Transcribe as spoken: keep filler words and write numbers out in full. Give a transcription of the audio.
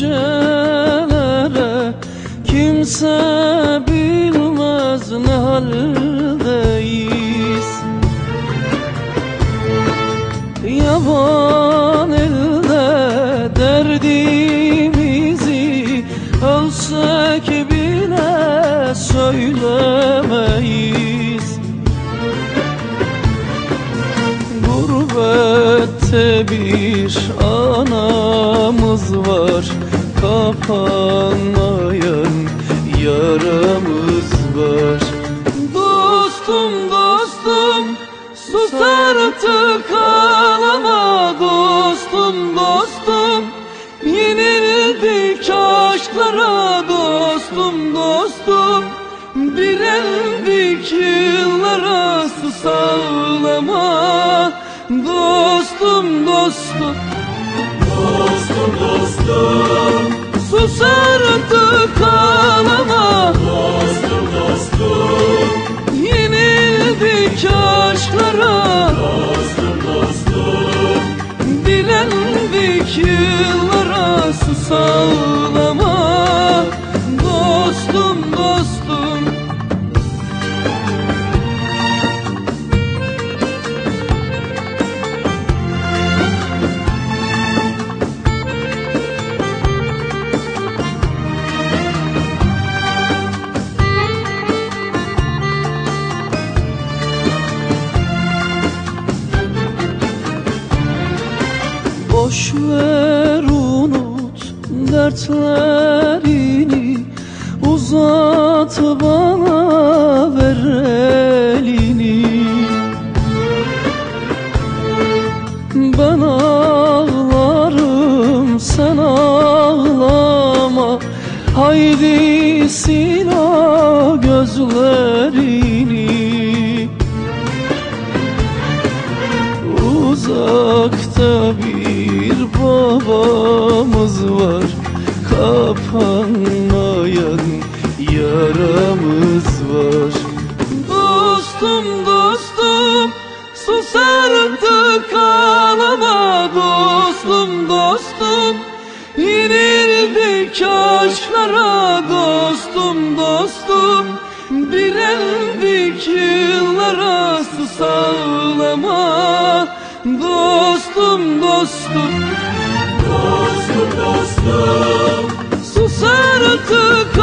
gecelere, kimse bilmez ne haldeyiz. Yaban elde derdimizi ölsek bile söylemeyiz. Gurbette bir anamız var, kapanmayan yaramız var. Dostum dostum sus artık ağlama, dostum dostum yenildik aşklara, dostum dostum direndik yıllara. Sus ağlama dostum dostum, Dostum dostum sus artık ağlama, dostum dostum yenildik aşklara, dostum dostum dilendik yıllara. Sus ağlama dostum dostum. Boş ver unut dertlerini, uzat bana ver elini. Ben ağlarım sen ağlama, haydi sil o gözlerini. Uzakta bir babamız var, kapanmayan yaramız var. Dostum dostum sus artık ağlama, dostum dostum yenildik aşklara, dostum dostum direndik yıllara. Sus ağlama dostum dostum, dostum dostum sus artık